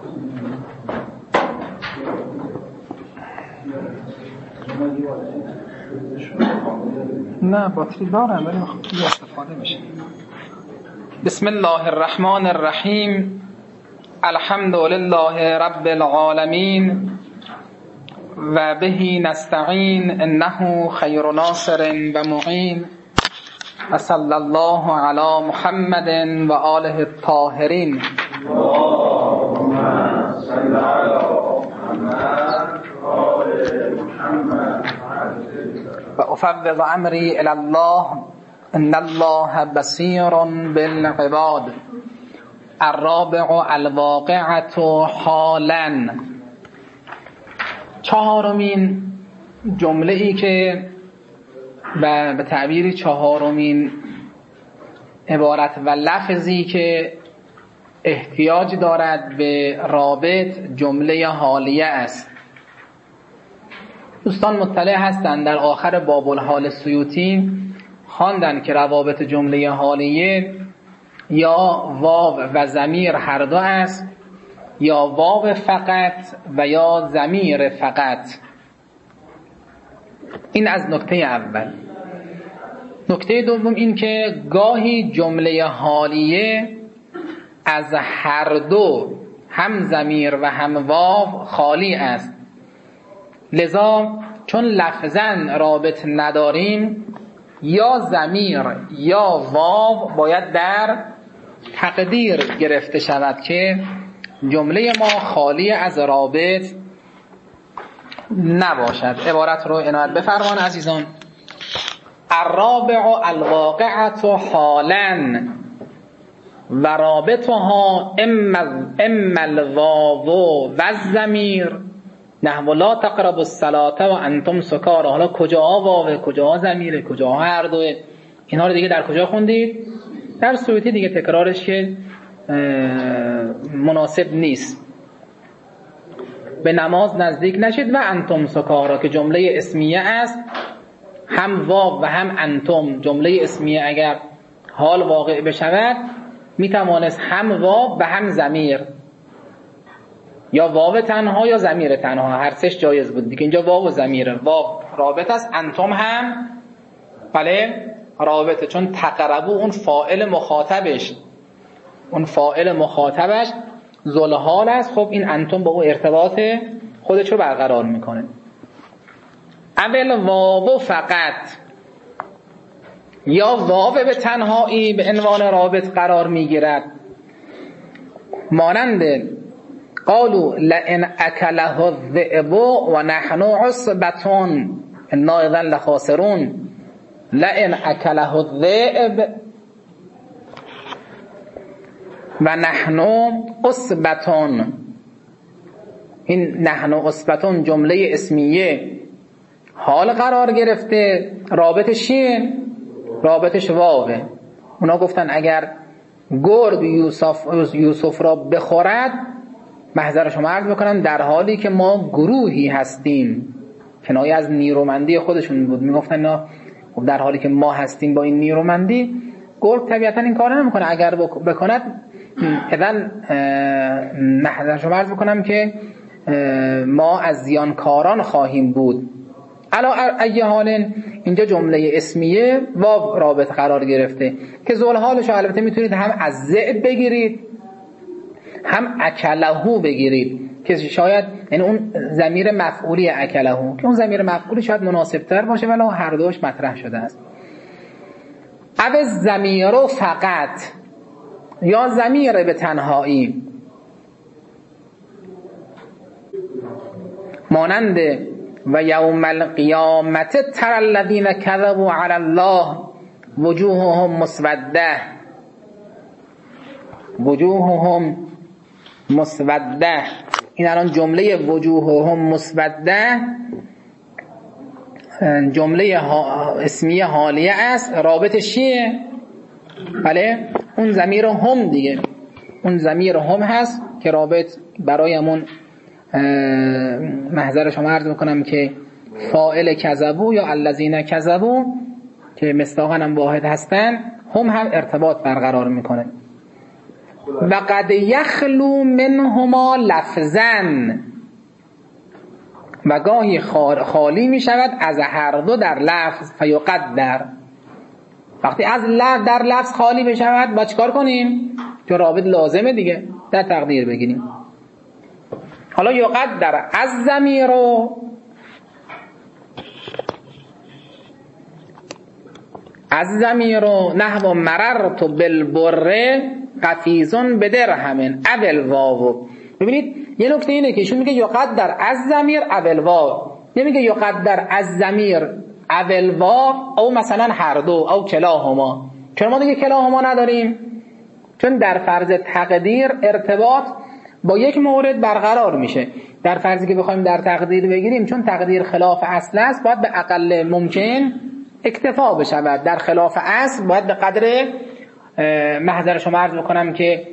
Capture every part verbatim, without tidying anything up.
نه باتری دارم ولی خب استفاده میشه. بسم الله الرحمن الرحیم. الحمد لله رب العالمین و بهی نستعین انه خیر ناصر و معین و صلی الله علی محمد و آله الطاهرین. اللهم صل علی محمد و آل محمد و افوض امری الی الله ان الله بصیر بالعباد. الرابع الواقعة حالا. چهارمین جمله ای که و به تعبیری چهارمین عبارت و لفظی که احتیاج دارد به رابط جمله حالیه است. دوستان مطلع هستند در آخر باب الحال سیوطی خواندند که روابط جمله حالیه یا واو و ضمیر هر دو است، یا واو فقط و یا ضمیر فقط. این از نکته اول. نکته دوم این که گاهی جمله حالیه از هر دو هم ضمیر و هم واو خالی است، لذا چون لفظاً رابط نداریم یا ضمیر یا واو باید در تقدیر گرفته شود که جمله ما خالی از رابط نباشد. عبارت رو عنایت بفرمان عزیزان. الرابع الواقعة حالا و رابطها اما اما الواو و الضمیر نحو لا تقربوا الصلاة و انتم سکارى. حالا کجاها واو، کجاها ضمیره، کجاها هر دوه؟ اینا رو دیگه در کجا خوندید؟ در سیوطی دیگه، تکرارش که مناسب نیست. به نماز نزدیک نشید و انتم سکارى که جمله اسمیه است، هم واو و هم انتم. جمله اسمیه اگر حال واقع بشود میتوانست هم واو و هم ضمیر، یا واو تنها یا ضمیر تنها، هر سش جایز بود دیگه. اینجا واو و ضمیره، واو رابط است، انتم هم بله رابطه، چون تقربو اون فاعل مخاطبش اون فاعل مخاطبش ذوالحال است. خب این انتم با او ارتباط خودش رو برقرار میکنه. اول واو فقط یا واو به تنهایی به عنوان رابط قرار میگیرد، مانند قالوا لئن اکله الذئب و نحن عصبة انا اذا لخاسرون. لئن اکله الذئب و نحن عصبة. این نحن عصبة جمله اسمیه حال قرار گرفته، رابطش چیه؟ رابطش واوه. اونا گفتن اگر گرگ یوسف, یوسف را بخورد، محضر شما عرض میکنم در حالی که ما گروهی هستیم، کنایه از نیرومندی خودشون بود. میگفتن نه در حالی که ما هستیم با این نیرومندی، گرگ طبیعتا این کار نمیکنه. اگر بکند اذن محضر شما عرض میکنم که ما از زیانکاران خواهیم بود. علا ای حال اینجا جمله اسمیه واو رابط قرار گرفته که ذوالحالش البته میتونید هم از ذئب بگیرید هم اکلهو بگیرید که شاید یعنی اون ضمیر مفعولی اکلهو که اون ضمیر مفعولی شاید مناسب تر باشه، ولی هر دوش مطرح شده است. او ضمیرو فقط یا ضمیر به تنهایی، مانند و یوم القیامت تر الذین کذبوا علی الله وجوههم مسوده. وجوههم مسوده، این الان جمله وجوههم مسوده جمله اسمیه حالیه است. رابطش چیه؟ بله اون ضمیر هم دیگه، اون ضمیر هم هست که رابط برایمون محضر شما عرض میکنم که فاعل کذبو یا الذین کذبو که مصداقاً هم واحد هستن، هم هم ارتباط برقرار میکنه. و قد یخلو منهما لفظن، و گاهی خالی می شود از هر دو در لفظ. فیقدر، وقتی از لفظ در لفظ خالی بشود با چیکار کنیم؟ که رابط لازمه دیگه، در تقدیر بگیریم. حالا یقدر از ضمیر رو از ضمیر رو نحو مررت بالبر قفیزون بدرهم اول واو. ببینید یه نکته اینه که ایشون میگه یقدر از ضمیر اول واو، نمیگه یقدر از ضمیر اول واو او مثلا هر دو او کلاهما. چون ما دیگه کلاهما نداریم، چون در فرض تقدیر ارتباط با یک مورد برقرار میشه. در فرضی که بخوایم در تقدیر بگیریم، چون تقدیر خلاف اصل است، باید به اقل ممکن اکتفا بشود. در خلاف اصل باید به قدر محضر شما عرض بکنم که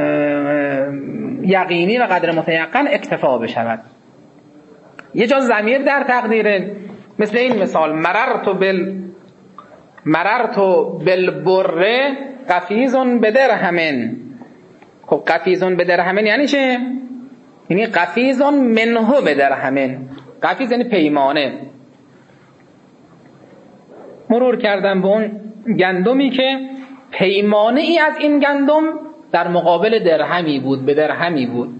یقینی و قدر متیقن اکتفا بشود. یه جا ضمیر در تقدیره، مثل این مثال مررت بال مررت بالبر قفیزون بدرهمن. خب قفیزون بدرهمن یعنی چه؟ یعنی قفیزون منه بدرهمن. قفیز یعنی پیمانه. مرور کردم به اون گندمی که پیمانه ای از این گندم در مقابل درهمی بود، به درهمی بود.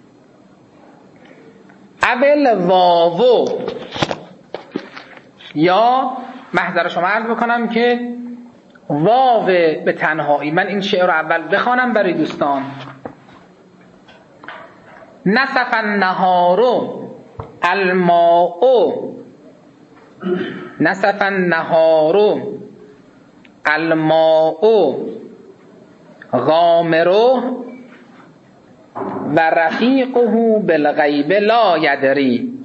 اول واو، یا محضر شما عرض بکنم که واو به تنهایی. من این شعر رو اول بخوانم برای دوستان. نصف النهار الماء نصف النهار الماء غامر و رفیقه بالغیب لا یدری.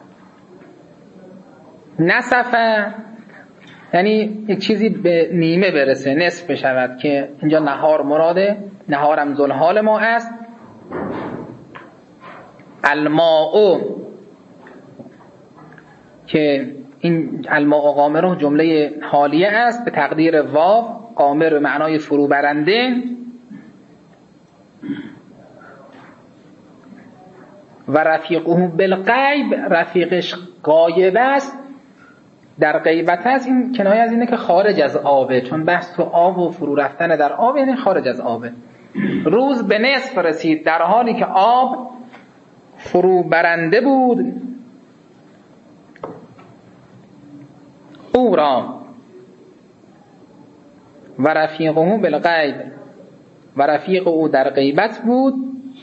نصف یعنی یک چیزی به نیمه برسه، نصف بشود، که اینجا نهار مراده، نهارم ذوالحال ما است. الماء که این الماء غامر جمله حالیه است به تقدیر واو، غامر به معنای فرو برنده، و رفیقه بالغیب، رفیقش غایب است، در غیبت است. این کنایه از اینه که خارج از آبه، چون بحث تو آب و فرو رفتن در آب یعنی خارج از آبه. روز به نصف رسید در حالی که آب فرو برنده بود او را، و رفیقه بالغیب، و رفیق او در غیبت بود.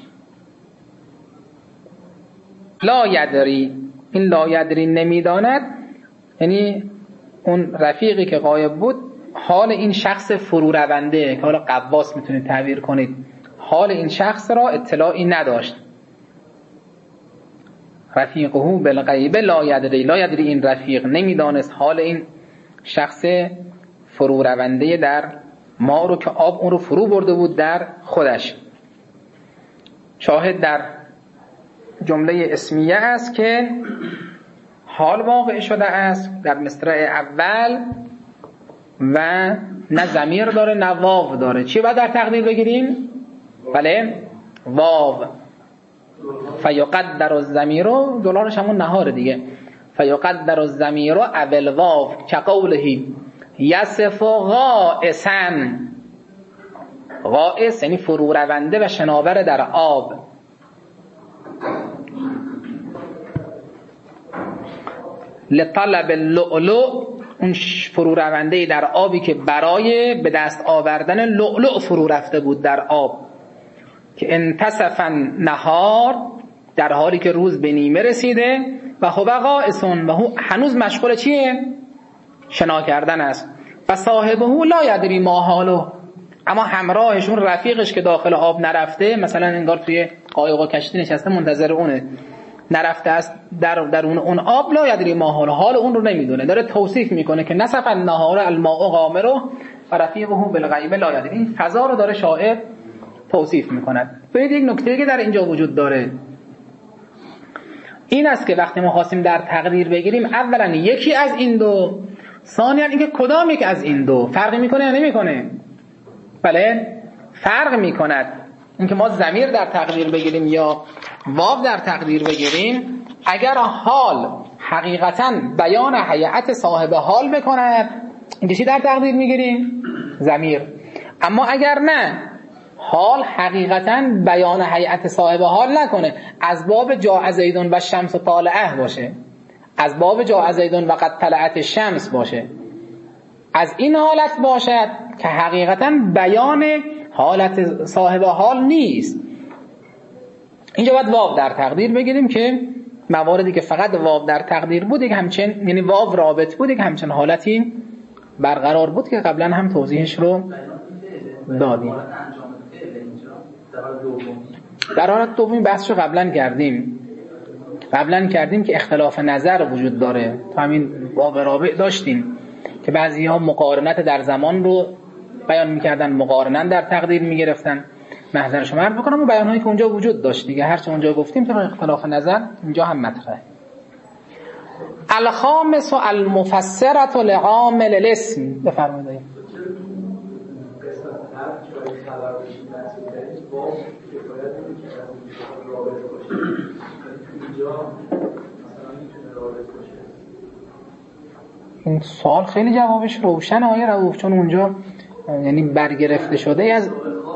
لا یدری، این لا یدری نمیداند، یعنی اون رفیقی که غایب بود حال این شخص فرو رونده که حالا قواس میتونید تعبیر کنید، حال این شخص را اطلاعی نداشت. رفیقه بالغیب لا یدری، لا یدری این رفیق نمیدانست حال این شخص فرو رونده در ما رو که آب اون رو فرو برده بود در خودش. شاهد در جمله اسمیه است که حال واقع شده است در مصرع اول و نه ضمیر داره نه واو داره. چی باید در تقدیر بگیریم؟ بله واو. فیقدر الضمیر، دلارش همون نهار دیگه. فیقدر الضمیر اول واو کقوله یصف غائسا. غائس یعنی فرو رونده و شناور در آب. لطلب اللؤلؤ، اون فرو رونده در آبی که برای به دست آوردن لؤلؤ فرو رفته بود در آب. که انتصف نهار، در حالی که روز به نیمه رسیده، و هو غائسون، و هو هنوز مشغول چیه؟ شنا کردن است. و صاحبه لا یدری ما حاله، اما همراهشون رفیقش که داخل آب نرفته، مثلا انگار توی قایق و کشتی نشسته منتظر اونه، نرفته است در درون اون آب، لا یدری ما حاله، حال اون رو نمیدونه. داره توصیف میکنه که نصف النهار الماء غامر و رفیقه بالغیب لا یدری. این فضا رو داره شاعر توصیف میکند. ببینید یک نکته که در اینجا وجود داره این است که وقتی ما خواستیم در تقدیر بگیریم، اولا یکی از این دو، ثانیا اینکه کدام یک از این دو فرقی میکنه یا نمیکنه. بله فرق میکند. اینکه ما ضمیر در تقدیر بگیریم یا واو در تقدیر بگیریم، اگر حال حقیقتا بیان هیئت صاحب حال بکند، اینکه چی در تقدیر میگیریم؟ ضمیر. اما اگر نه، حال حقیقتا بیان هیئت صاحب حال نکنه، از باب جاء زیدون و شمس طالعه باشه، از باب جاء زیدون و قد طلعت الشمس باشه، از این حالت باشد که حقیقتا بیان حالت صاحب حال نیست، اینجا باید واو در تقدیر بگیریم که مواردی که فقط واو در تقدیر بود، یک همچنین، یعنی واو رابط بود، یک همچنین حالتی برقرار بود که قبلا هم توضیحش رو دادیم. در حالت دومی بحثشو قبلا کردیم قبلا کردیم که اختلاف نظر وجود داره. تو همین واو رابط داشتیم که بعضی ها مقارنت در زمان رو بیان میکردن، مقارنن در تقدیر میگرفتن. محضر شما عرض بکنم و بیانهایی که اونجا وجود داشت دیگه، هرچه اونجا گفتیم طبق اختلاف نظر اینجا هم مطرحه. الخامس المفسرة لعامل الاسم. بفرمایید. این سوال خیلی جوابش روشنه آیه رؤوف، چون اونجا یعنی برگرفته شده از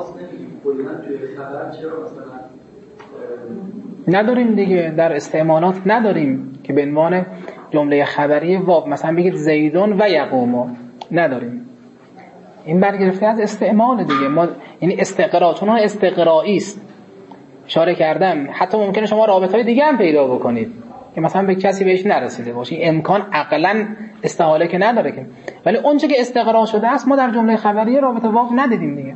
نداریم دیگه، در استعمالات نداریم که به عنوان جمله خبری واو مثلا بگید زیدون و یقوم، نداریم. این برگرفته از استعمال دیگه، ما یعنی استقرا، چون استقرایی است اشاره کردم. حتی ممکنه شما رابطهای دیگه هم پیدا بکنید که مثلا به کسی بهش نرسیده باشه، این امکان عقلا استحاله که نداره که، ولی اون چه که استقرا شده است ما در جمله خبری رابطه واو ندیدیم دیگه.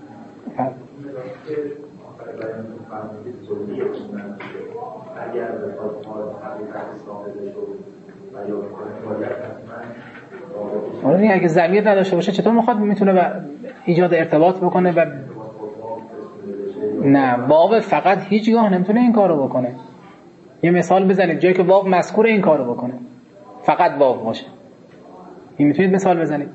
اگر بخواد حقیقت صاحبش رو بیان کنه، آره اگه ضمیر نداشته باشه چطور میخواد میتونه ایجاد ارتباط بکنه؟ و نه، واو فقط هیچگاه نمیتونه این کارو بکنه. یه مثال بزنید جایی که واو مذکور این کارو بکنه، فقط واو باشه. این میتونید مثال بزنید؟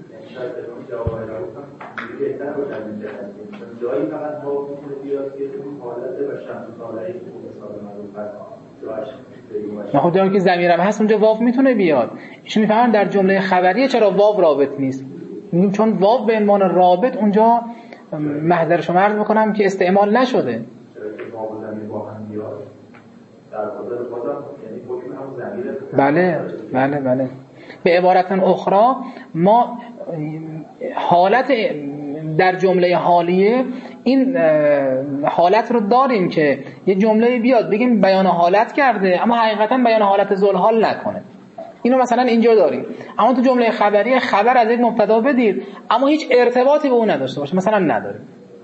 جایی فقط واو میتونه بیاد که اون حالت و شمس طالعه که مثال معروف هست. نه خب جایی که ضمیرم هست اونجا واو میتونه بیاد. ایشون میفهمن در جمله خبریه چرا واو رابط نیست؟ میگیم چون واو به عنوان رابط اونجا محضر شما عرض میکنم که استعمال نشده. چرا که واو و ضمیر با هم بیاد در حاضر بازم یعنی حکم هم ضمیر. بله بله بله. به عبارت اخرى ما حالت در جمله حالیه این حالت رو داریم که یه جمله بیاد بگیم بیان حالت کرده اما حقیقتا بیان حالت ذوالحال نکنه. اینو مثلا اینجا داریم. اما تو جمله خبری خبر از یک مبتدا بدید اما هیچ ارتباطی به اون نداشته باشه، مثلا نداریم.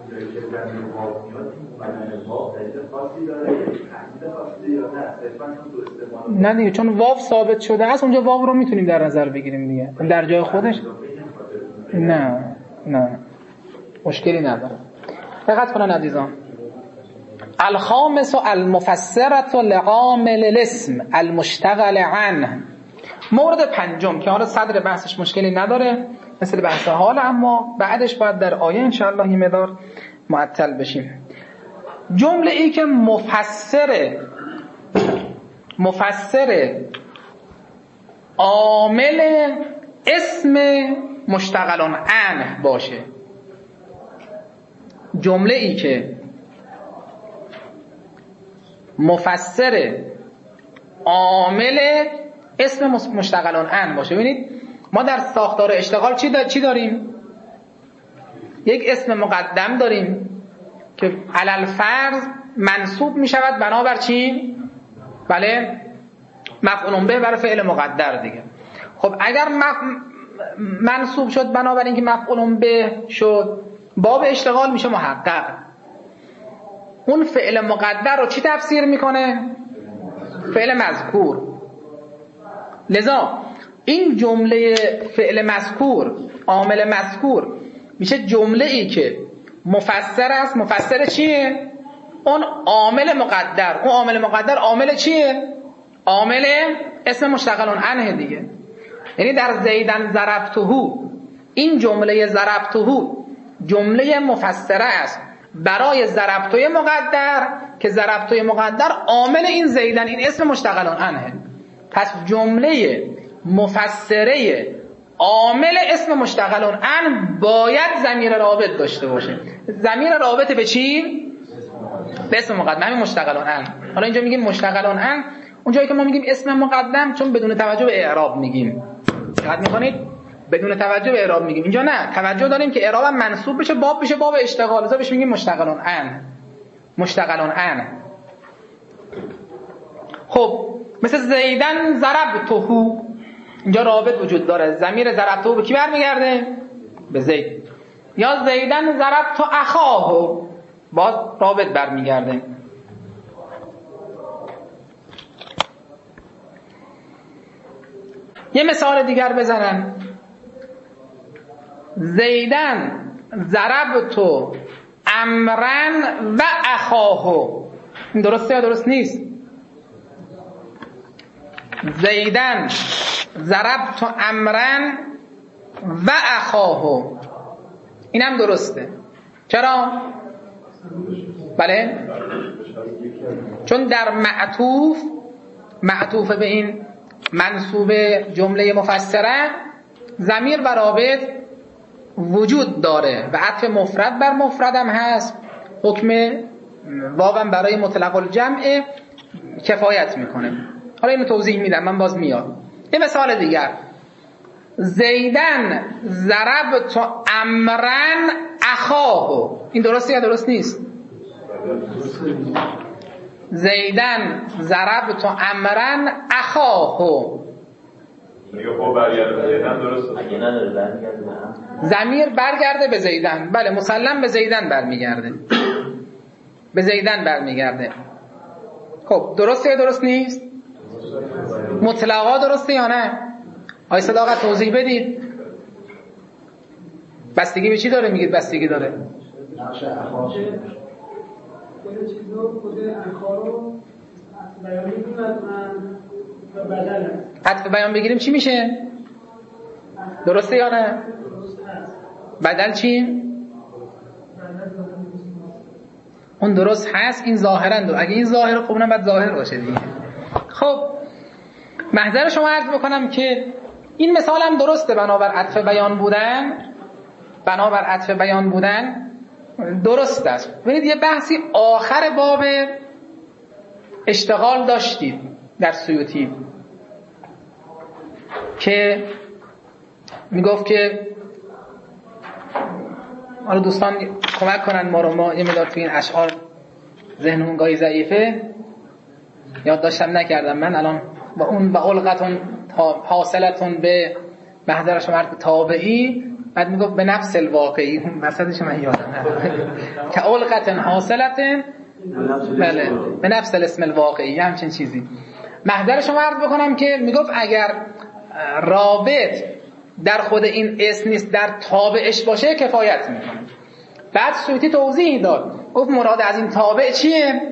نه دیگه، چون واو ثابت شده است اونجا واو رو میتونیم در نظر بگیریم دیگه در جای خودش. نه نه مشکلی نداره. دقت کنن عزیزان. الخامس المفسرة لعامل الاسم المشتغل عنه. مورد پنجم که حالا صدر بحثش مشکلی نداره مثل بحث حال، اما بعدش باید در آیه انشاءالله یه مقدار معطل بشیم. جمله ای که مفسر مفسر عامل اسم مشتغل عنه باشه، جمله ای که مفسر عامل اسم مشتغل عنه باشه. ببینید ما در ساختار اشتغال چی دا چی داریم؟ یک اسم مقدم داریم که علل فرض منصوب می شود بنابر چی؟ بله مفعول به برای فعل مقدر دیگه. خب اگر منصوب شد بنابر اینکه مفعول به شد، باب اشتغال میشه محقق. اون فعل مقدر رو چی تفسیر میکنه؟ فعل مذکور. لذا این جمله فعل مذکور عامل مذکور میشه جمله ای که مفسر است. مفسر چیه؟ اون عامل مقدر. اون عامل مقدر عامل چیه؟ عامل اسم مشتغل عنه دیگه. یعنی در زیدن ضربته، این جمله ضربته جمله مفسره است. برای ضربتوی مقدر که ضربتوی مقدر عامل این زیدن، این اسم مشتغلان عنه. پس جمله مفسره عامل اسم مشتغلان عن باید ضمیر رابط داشته باشه. ضمیر رابط به چی؟ به اسم مقدم، همین مشتغلان عن. حالا اینجا میگیم مشتغلان عن، اونجایی که ما میگیم اسم مقدم چون بدون توجه به اعراب میگیم. دقت میکنید؟ بدون توجه به اعراب میگیم. اینجا نه، توجه داریم که اعرابم منصوب بشه، باب بشه باب اشتغال، لذا بهش میگیم مشتغلان عن. مشتغلان عن. خب مثل زیدن ضربتهو، اینجا رابط وجود داره. ضمیر ضربتهو به کی برمیگرده؟ به زید. یا زیدن ضربت اخاهو، باز رابط برمیگرده. یه مثال دیگر بزنن. زیدن ضربت عمرن و اخاهو، این درسته یا درست نیست؟ زیدن ضربت عمرن و اخاهو، اینم درسته. چرا؟ بله، چون در معطوف معطوف به این منصوب جمله مفسره ضمیر و رابط وجود داره و عطف مفرد بر مفردم هست. حکم واوم برای مطلق الجمع کفایت میکنه. حالا اینو توضیح میدم، من باز میاد. یه مثال دیگر، زیدن ضربت عمرن اخاهو، این درسته یا درست نیست؟ زیدن ضربت عمرن اخاهو، ضمیر برگرده به زیدن. بله مسلم به زیدن برمیگرده، به زیدن برمیگرده. خب درسته یا درست نیست؟ مطلقا درسته یا نه؟ آی صداقت توضیح بدید. بستگی به چی داره میگید بستگی داره؟ نقش اخاش خود چیزو خود اخارو بیان میگیم و بدل عطف بیان بگیریم چی میشه؟ درسته یا نه؟ بدل چی؟ اون درست هست، این ظاهرا دو. اگه این ظاهر خب اونم باید ظاهر باشه دیگه. خب محضر شما عرض بکنم که این مثال هم درسته، بنابر عطف بیان بودن، بنابر عطف بیان بودن درست است. ببینید یه بحثی آخر باب اشتغال داشتید در سیوطی که میگفت که حالا دوستان کمک کنن ما رو، ما یه مقدار تو این اشعار ذهنمون گاهی ضعیفه، یاد داشتم نکردم من الان. با اون با علقتون حاصلتون به محضر شما عرض تابعی، بعد میگفت به نفس الواقعی، مسئلهش من یادم نمیاد که علقتن حاصلتن بله به نفس الاسم الواقعی، همچین چیزی. محضر شما عرض بکنم که میگفت اگر رابط در خود این اسم نیست، در تابعش باشه کفایت میکنه. بعد سیوطی توضیح داد، گفت مراد از این تابع چیه؟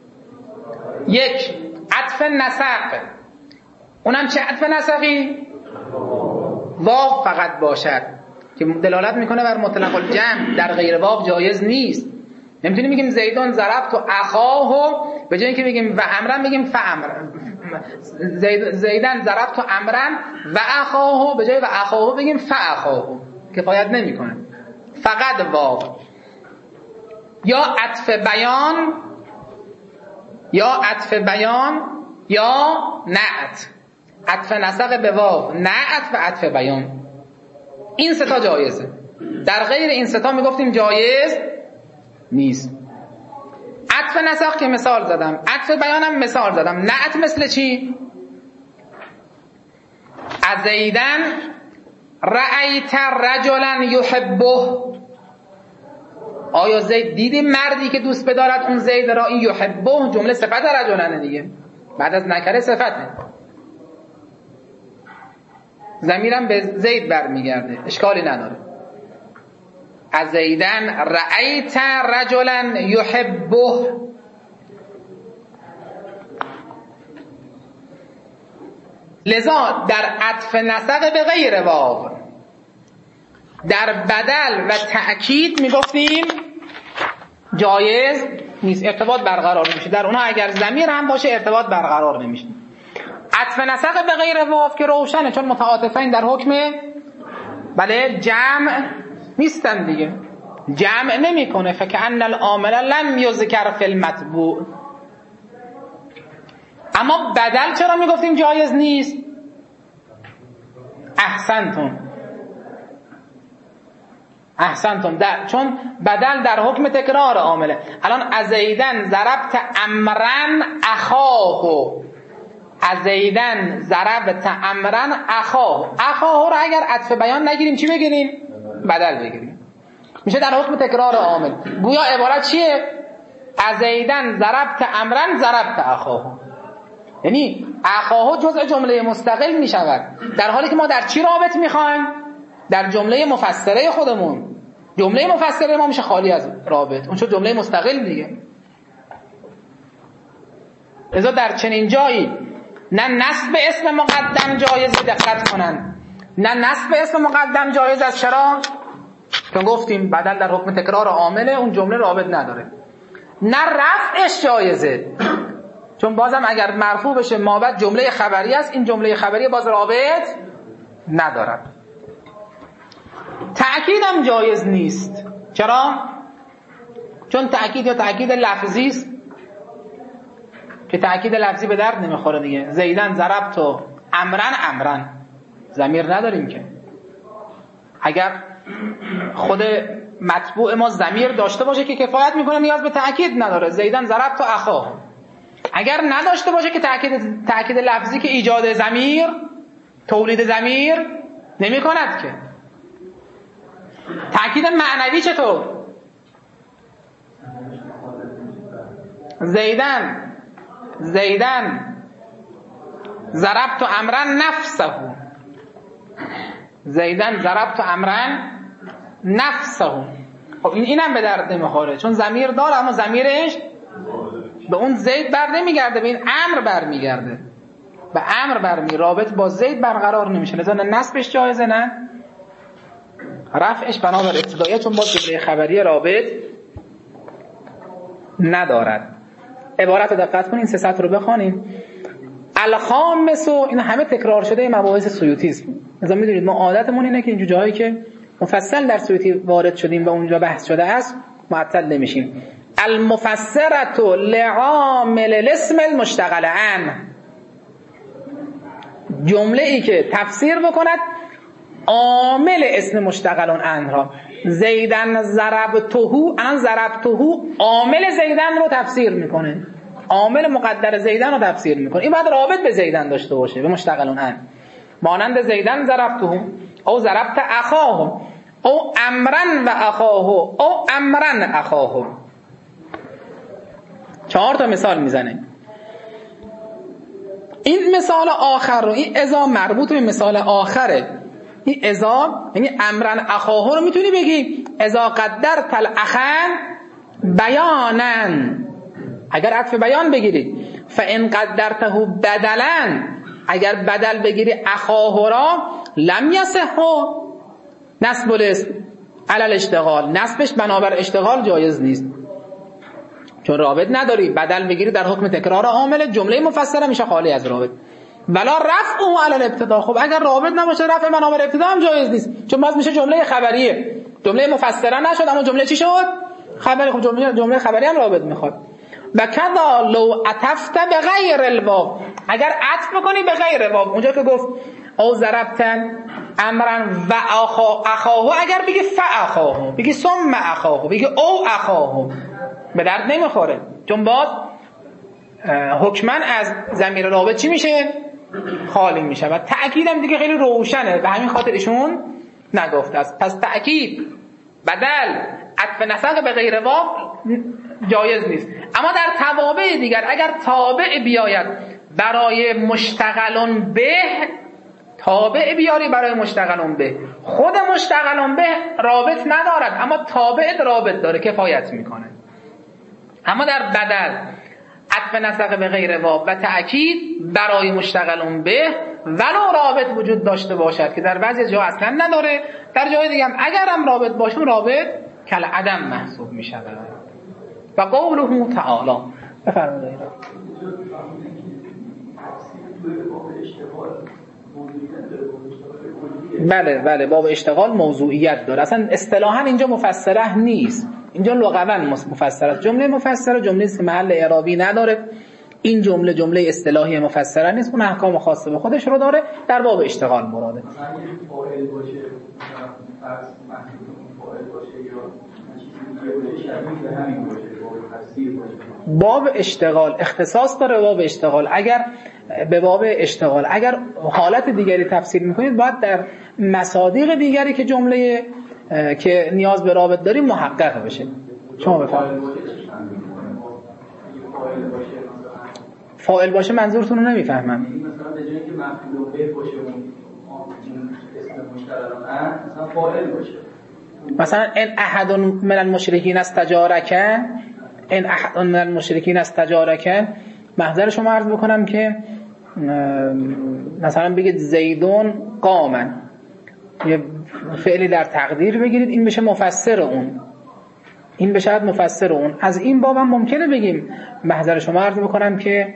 یک عطف نسق، اونم چه عطف نسقی؟ واو فقط باشد که دلالت میکنه بر مطلق الجمع، در غیر واو جایز نیست. نمیتونیم بگیم زیدان ضربت و اخاهو به جای اینکه بگیم و امرن بگیم فامر. زید زیدان ضربت و امرن و اخاهو به جای و اخاهو بگیم فاخاهو، کفایت نمیکنه، فقط واو. یا عطف بیان، یا عطف بیان یا نعت، عطف نسق به واو، نعت و عطف بیان، این سه تا جایزه. در غیر این سه تا میگفتیم جایز نیست. عطف نسق که مثال زدم، عطف بیانم مثال زدم. نعت مثل چی؟ ازیدن رأیت رجلا یحبه، آیا زید دیدی مردی که دوست بدارد اون زید را؟ این یحبه جمله صفت رجلانه دیگه، بعد از نکره صفته، ضمیرم به زید برمیگرده، اشکالی نداره. ازیدن رأیت رجلا یحبه، لذا در عطف نسق به غیر واو، در بدل و تأکید میگفتیم جایز نیست، ارتباط برقرار نمیشه. در اونها اگر ضمیر هم باشه ارتباط برقرار نمیشه. عطف نسق به غیر واو که روشنه، چون متعاطفین در حکم بله جمع نیستن دیگه، جمع نمیکنه. فکأن العامل لم یذکر فی المطبوع. اما بدل چرا میگفتیم جایز نیست؟ احسنتم احسنتم در چون بدل در حکم تکرار عامله. الان ازیدن ضربت امرن اخاه، ازیدن ضربت امرن اخاه، اخاه رو اگر عطف بیان نگیریم چی بگیریم؟ بدل بگیریم، میشه در حکم تکرار عامل. گویا عبارت چیه؟ ازیدن ضربت امرن ضربت اخاه، یعنی اخاه جزء جمله مستقل میشود، در حالی که ما در چی رابط میخوایم؟ در جمله مفسره خودمون. جمله مفسره ما میشه خالی از رابط، اون شد جمله مستقل دیگه. لذا در چنین جایی نه نصب اسم مقدم جایز، دقت کنن، نه نصب اسم مقدم جایز است. چرا؟ چون گفتیم بدل در حکم تکرار عامله، اون جمله رابط نداره. نه رفعش جایزه، چون بازم اگر مرفوع بشه مابعد جمله خبری است، این جمله خبری باز رابط ندارد. تأکید هم جایز نیست. چرا؟ چون تأکید یا تأکید لفظی است که تأکید لفظی به درد نمیخوره دیگه. زیدن ضربت و امرن امرن، ضمیر نداریم که. اگر خود مطبوع ما ضمیر داشته باشه که کفایت میکنه، نیاز به تأکید نداره. زیدن ضربت و اخاه. اگر نداشته باشه که تأکید تأکید لفظی که ایجاد ضمیر، تولید ضمیر نمی کند که. تأکید معنوی چطور؟ زیدن زیدن ضربت امرن نفسه، زیدن ضربت امرن نفسه. خب این اینم به درد نمیخوره، چون ضمیر داره اما ضمیرش به اون زید بر نمیگرده، به این امر بر میگرده، به امر بر می، رابط با زید برقرار نمیشه. لذا نه نصبش جایزه نه رفعش بنابر ابتدایه، چون باز جمله خبری رابط ندارد. عبارت رو دقت کنین، سه سطر رو بخوانین. الخامس، این همه تکرار شده مباحث سیوطی است. مثلا میدونید ما عادتمون اینه که اینجور جاهایی که مفصل در سیوطی وارد شدیم و اونجا بحث شده است معطل نمیشیم. المفسرة لعامل الاسم المشتغل عنه، جمله ای که تفسیر بکند عامل اسم مشتغل عنه را. زیدن ضربته، الان ضربته عامل زیدن رو تفسیر میکنه، عامل مقدر زیدن رو تفسیر میکنه. این باید رابط به زیدن داشته باشه، به مشتغل عنه. مانند زیدن ضربته او ضربت اخاه او امرن و اخاه او امرن اخاه. چهار تا مثال میزنه. این مثال آخر رو، این اذا مربوط به مثال آخره. این اذا یعنی امرن اخاه رو میتونی بگی اذا قدرت الاخن بیانن، اگر عطف بیان بگیرید. فان قدرته بدلا، اگر بدل بگیری اخاه را، لم یصح نصب الاسم علی الاشتغال، نصبش بنابر اشتغال جایز نیست، چون رابط نداری. بدل بگیری در حکم تکرار عامل، جمله مفسره میشه خالی از رابط. ولا رفعه علی الابتدا، خب اگر رابط نباشه رفع بنابر ابتدا هم جایز نیست، چون باز میشه جمله خبریه. جمله مفسره نشد اما جمله چی شد؟ خبری. خب جمله جمله خبری هم رابط میخواد. و کذا لو عطفت بغیر الواو، اگر عطف بکنی به غیر واو، اونجا که گفت او ضربتن امرن و اخا اخاه، اگر بگی فاخاه، بگی ثم اخاه، بگی او اخاه، به درد نمیخوره، چون باز حکما از ضمیر رابط چی میشه؟ خالی میشه. و تأکیدم دیگه خیلی روشنه، به همین خاطر ایشون نگفته است. پس تأکید بدل عطف نسق به غیر واو جایز نیست. اما در توابع دیگر اگر تابع بیاید برای مشتغلون به، تابع بیاری برای مشتغلون به، خود مشتغلون به رابط ندارد اما تابع رابط داره، کفایت میکنه. اما در بدل عطف نسق به غیر واو و تأکید برای مشتغلون به ولو رابط وجود داشته باشد، که در بعضی جا اصلا نداره، در جای دیگه هم اگر هم رابط باشه رابط کل عدم محسوب می شود. و قوله تعالی. بفرمایید. بله بله باب اشتغال موضوعیت داره. اصلا اصطلاحا اینجا مفسره نیست، اینجا لغوی مفسره است. جمله مفسره جمله است که محل اعرابی نداره. این جمله جمله اصطلاحی مفسره نیست، اون احکام خاصه به خودش رو داره. در باب اشتغال مراده باب اشتغال اختصاص داره. باب اشتغال اگر به باب اشتغال اگر حالت دیگری تفسیر میکنید باید در مصادیق دیگری که جمله که نیاز به رابط داریم محقق بشه. شما بفرمایید. فاعل باشه منظورتون رو نمیفهمم. مثلا به جایی که مفعول به باشه اون اسم مشترک مثلا فاعل باشه، مثلا ان احد من المشرکین استجارک، ان احد من المشرکین استجارک، محضر شما عرض بکنم که مثلا بگید زیدون قامن، یه فعلی در تقدیر بگیرید، این بشه مفسر اون، این بشه مفسر اون. از این باب هم ممکنه بگیم محضر شما عرض بکنم که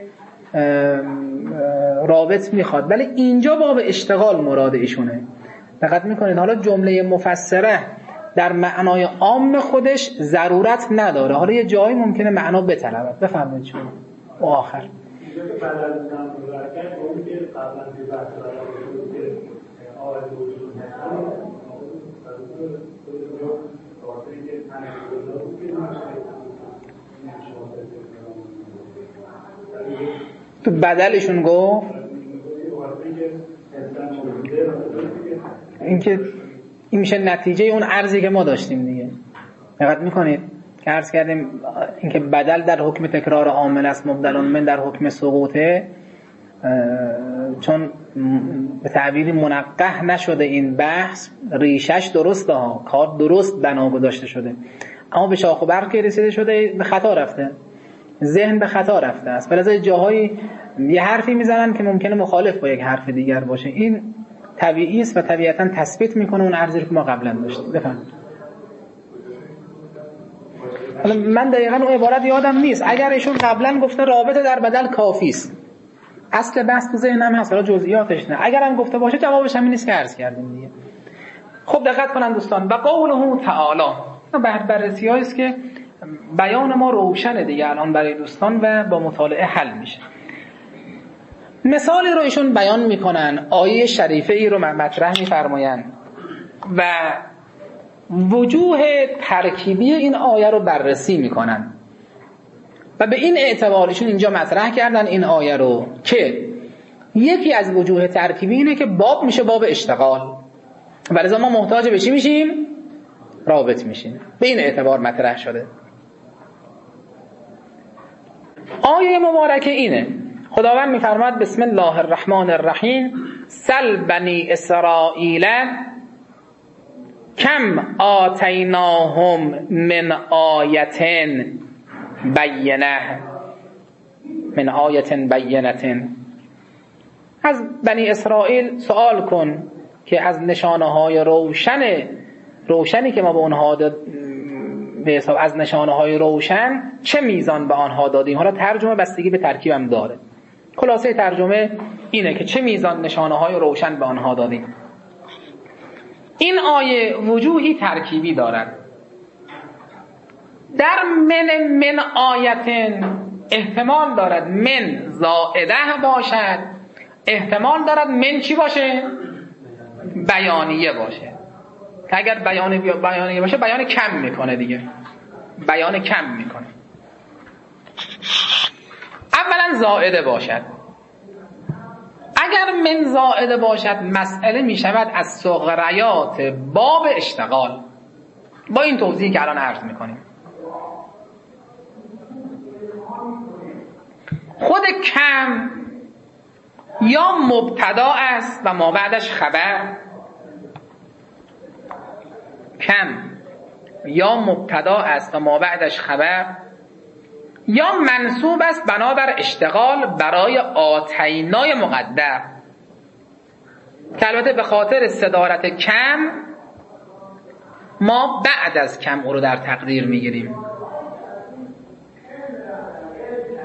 رابط میخواد، ولی اینجا باب اشتغال مراد ایشونه. دقت میکنید حالا جمله مفسره در معنای عام خودش ضرورت نداره، حالا یه جایی ممکنه معنا بطلبه. بفرمایید شما. و آخر اینجا که بعد از نام مذکر اون که قبلا به بحث دادن که آیه وجود نداره تو بدلشون گفت این که این میشه نتیجه اون عرضی که ما داشتیم دیگه. دقت میکنید که عرض کردیم اینکه بدل در حکم تکرار عامل است، مبدل من در حکم سقوطه، چون به تعبیری منقح نشده این بحث، ریشش درسته ها، کار درست بنا گذاشته شده، اما به شاخ و برگ که رسیده شده به خطا رفته، ذهن به خطا رفته است. ولی جاهایی یه حرفی میزنن که ممکنه مخالف با یک حرف دیگر باشه. این طبیعی است و طبیعتا تثبیت میکنه اون عرضی که ما قبلا داشتیم. بفرمایید. من دقیقاً اون عبارت یادم نیست، اگر ایشون قبلا گفته رابطه در بدل کافی است، اصل بحث تو ذهنم هست، حالا جزئیاتش نه. اگر هم گفته باشه جوابش همین نیست که عرض کردیم دیگه. خب دقت کنن دوستان. و قوله تعالی، بر بررسی‌هایی است که بیان ما روشنه دیگه الان برای دوستان و با مطالعه حل میشه. مثالی رو ایشون بیان میکنن، آیه شریفه ای رو مطرح میفرمایند و وجوه ترکیبی این آیه رو بررسی میکنن و به این اعتبار ایشون اینجا مطرح کردن این آیه رو که یکی از وجوه ترکیبی اینه که باب میشه باب اشتغال و لذا ما محتاج به چی میشیم؟ رابط میشیم. به این اعتبار مطرح شده. آیه مبارکه اینه، خداوند میفرماد بسم الله الرحمن الرحیم سل بنی اسرائیل کم آتیناهم من آیت بینه من آیت بینه. از بنی اسرائیل سوال کن که از نشانه های روشن روشنی که ما به اونها داد، به حساب از نشانه های روشن چه میزان به آنها دادیم. حالا ترجمه بستگی به ترکیبم داره، خلاصه ترجمه اینه که چه میزان نشانه های روشن به آنها دادیم. این آیه وجوهی ترکیبی دارد. در من من آیتن احتمال دارد من زائده باشد، احتمال دارد من چی باشه؟ بیانیه باشه. اگر بیانیه بیانیه باشه بیان کم میکنه دیگه، بیان کم میکنه. اولا زائده باشد. اگر من زائده باشد مسئله میشود از صغریات باب اشتغال، با این توضیحی که الان عرض میکنیم. خود کم یا مبتدا است و ما بعدش خبر، کم یا مبتدا است و ما بعدش خبر، یا منصوب است بنابر اشتغال برای آتینای مقدر، که البته به خاطر صدارت کم ما بعد از کم او رو در تقدیر میگیریم.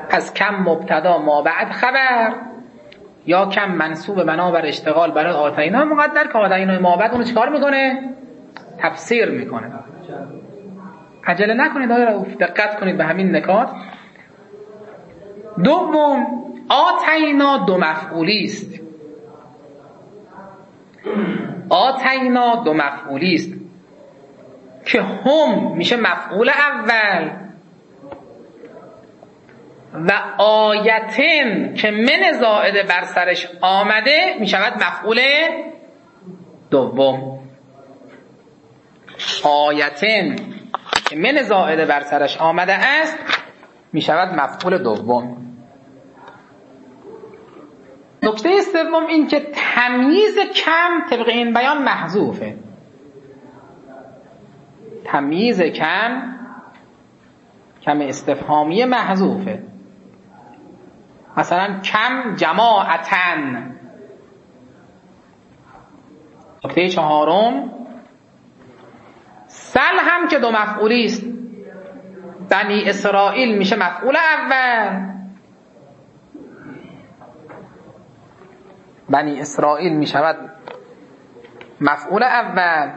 از کم مبتدا ما بعد خبر، یا کم منصوب بنابر اشتغال برای آتینا مقدر که آتینا ما بعد اونو چیکار میکنه؟ تفسیر میکنه. عجله نکنید آقای رؤوف، دقت کنید به همین نکات. دوم، آتینا دو مفعولی است. آتینا دو مفعولی است که هم میشه مفعول اول و آیتن که من زائده بر سرش آمده میشود مفعول دوم. آیتن که من زائده بر سرش آمده است میشود مفعول دوم. نکته سوم این که تمییز کم طبق این بیان محذوفه. تمییز کم کم استفهامی محذوفه. مثلا کم جماعتن. نکته چهارم، سل هم که دو مفعولی است. بنی اسرائیل میشه مفعول اول، بنی اسرائیل میشود مفعول اول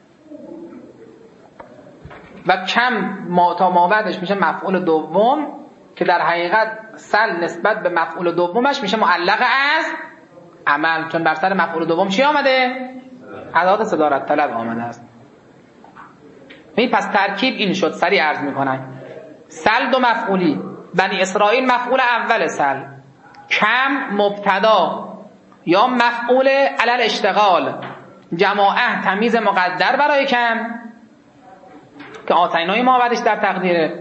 و کم ما تا ما بعدش میشه مفعول دوم که در حقیقت سل نسبت به مفعول دومش میشه معلق از عمل، چون بر سر مفعول دوم چی آمده؟ ادات صدارت طلب آمده است. این پس ترکیب این شد. سریع عرض میکنم. سل دو مفعولی، بنی اسرائیل مفعول اول سل، کم مبتدا یا مفعول علل اشتغال، جماعه تمیز مقدر برای کم که آتینای ما بعدش در تقدیره،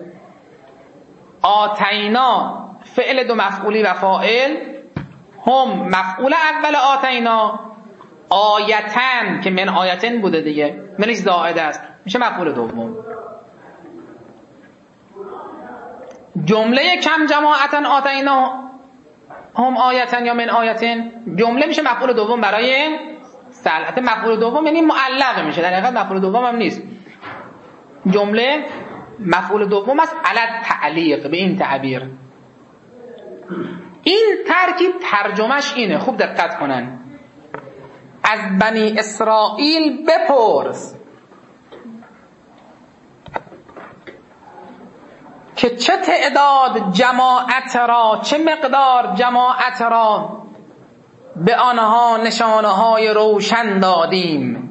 آتینا فعل دو مفعولی و فاعل، هم مفعول اول آتینا، آیتن که من آیتن بوده دیگه منش زائد است میشه مفعول دوم. جمله کم جماعتن آتینا هم آیتن یا من آیتن جمله میشه مفعول دوم برای سلعت. مفعول دوم یعنی معلق میشه، در حقیقت مفعول دوم هم نیست. جمله مفعول دوم است علت تعلیق به این تعبیر. این ترکیب ترجمهش اینه، خوب دقت کنن. از بنی اسرائیل بپرس که چه تعداد جماعت را، چه مقدار جماعت را به آنها نشانه های روشن دادیم.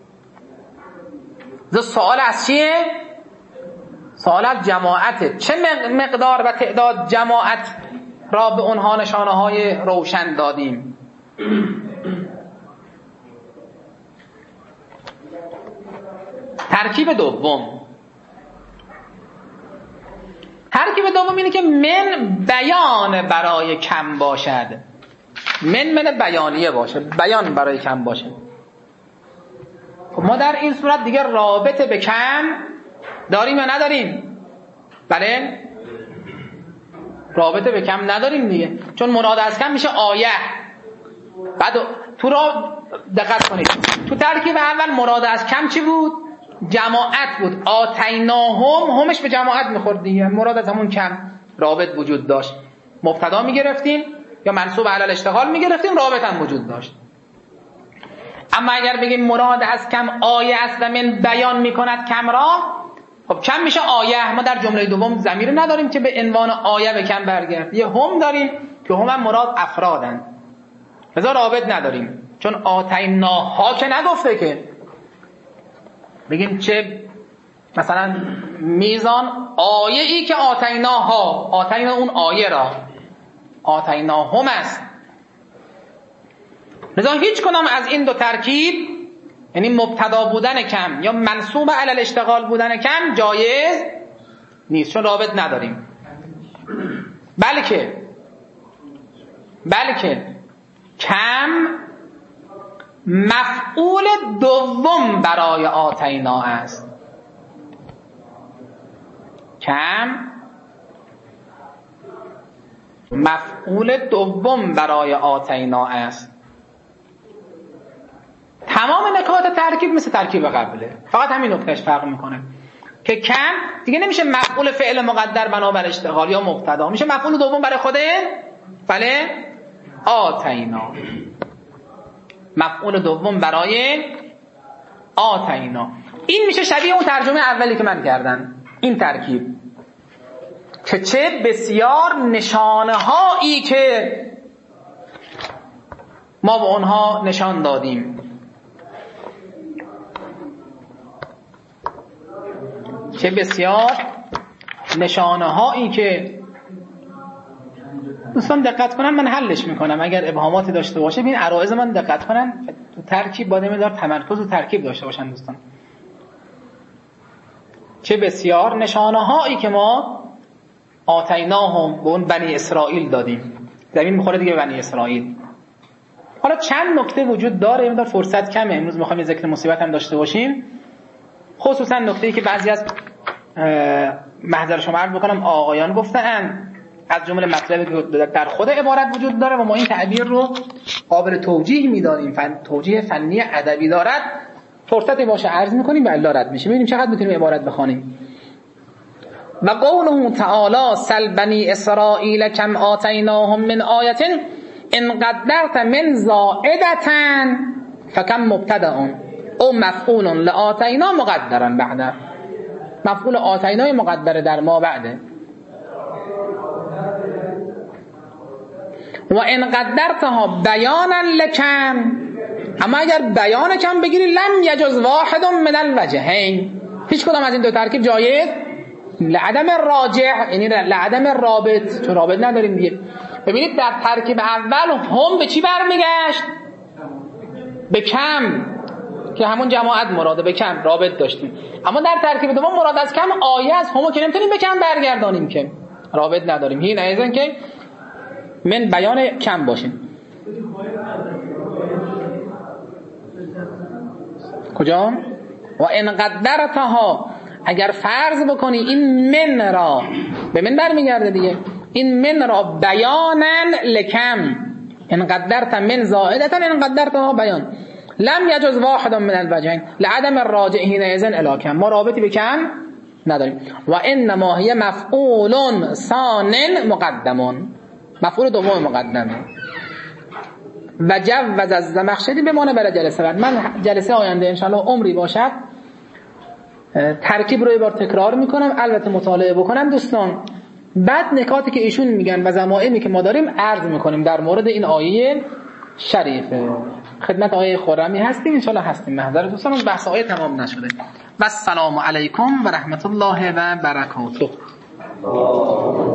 سوال از چیه؟ سوال از جماعته. چه مقدار و تعداد جماعت را به آنها نشانه های روشن دادیم؟ ترکیب دوم، ترکیب دوم اینه که من بیان برای کم باشد. من من بیانیه باشه، بیان برای کم باشه. خب ما در این صورت دیگه رابطه به کم داریم یا نداریم؟ بله، رابطه به کم نداریم دیگه، چون مراد از کم میشه آیه. بعد تو را دقت کنید، تو ترکیب اول مراد از کم چی بود؟ جماعت بود. آتیناهم، همش به جماعت میخورد دیگه، مراد از همون کم رابط وجود داشت. مبتدا میگرفتیم یا منصوب علی الاشتغال میگرفتیم، رابط هم وجود داشت. اما اگر بگیم مراد از کم آیه است و من بیان میکند کم را، خب کم میشه آیه. ما در جمله دوم ضمیر نداریم که به عنوان آیه به کم برگرد، یه هم داریم که هم, هم مراد افرادن، لذا رابط نداریم. چون آتیناها که نگفته که بگیم چه مثلا میزان آیه ای که آتیناها، آتینا اون آیه را، آتیناهم است. لذا هیچ کدام از این دو ترکیب، یعنی مبتدا بودن کم یا منصوب علی الاشتغال بودن کم، جایز نیست، چون رابط نداریم. بلکه بلکه کم مفعول دوم برای آتینا است. کم مفعول دوم برای آتینا است. تمام نکات ترکیب مثل ترکیب قبله، فقط همین نکتهش فرق میکنه که کم دیگه نمیشه مفعول فعل مقدر بنابر اشتغال یا مبتدا، میشه مفعول دوم برای خود بله آتینا، مفعول دوم برای آتینا. این میشه شبیه اون ترجمه اولی که من کردم، این ترکیب که چه بسیار نشانه هایی که ما به اونها نشان دادیم، چه بسیار نشانه هایی که دوستان دقت کنن، من حلش میکنم اگر ابهاماتی داشته باشه ببین عرایض من دقت کنن، تو ترکیب باید مقدار تمرکز و ترکیب داشته باشن دوستان. چه بسیار نشانه هایی که ما آتیناهم به اون بنی اسرائیل دادیم، زمین میخوره دیگه به بنی اسرائیل. حالا چند نکته وجود داره، یه مقدار فرصت کمه، امروز میخوایم یه ذکر مصیبت هم داشته باشیم، خصوصا نکته‌ای که بعضی از محضر شما عرض بکنم آقایان گفتن از جمله مطلبی که در خود عبارت وجود داره و ما این تعبیر رو قابل توجیه می‌دانیم، فن توجیه فنی ادبی دارد، فرصتی باشه عرض می‌کنیم و الا رد میشه، ببینیم چقدر می‌تونیم عبارت بخونیم. و قوله تعالی سل بنی اسرائیل کم آتیناهم من آیه ان قدرت من زائدة فکم مبتدأ او مفعول لآتینا مقدرا بعده، مفعول آتینای مقدر در ما بعده. و ان قدرتها بیانا لکم، اما اگر بیان کم بگیری لم یجز واحد من الوجهین، هیچ کدام از این دو ترکیب جایز لعدم راجع، یعنی لعدم رابط، چون رابط نداریم دیگه. ببینید در ترکیب اول هم به چی برمیگشت؟ به کم، که همون جماعت مراده به کم رابط داشتیم. اما در ترکیب دوم مراد از کم آیه از همو که نمیتونیم به کم برگردانیم که رابط نداریم، این ایزن که من بیان کم باشیم. کجا؟ و ان قدرتها، اگر فرض بکنی این من را، به من برمیگرده دیگه، این من را بیانا لکم، ان قدرت من زائدتا ان قدرتها بیان لم یجز واحد من الوجهین لعدم الراجع حینئذ الی کم، ما رابطی به کم نداریم. و انما هی مفعول ثان مقدم، مفعول دوم مقدمه. و جوز الزمخشری بمانه برای جلسه بعد، من جلسه آینده انشاءالله عمری باشد ترکیب رو یه بار تکرار میکنم، البته مطالعه بکنن دوستان، بعد نکاتی که ایشون میگن و ضمائمی که ما داریم عرض میکنیم در مورد این آیه شریفه. خدمت آیه خرمی هستیم انشاءالله، هستیم محضر دوستان، بحث آیه تمام نشده. و السلام علیکم و رحمت الله و برکاته.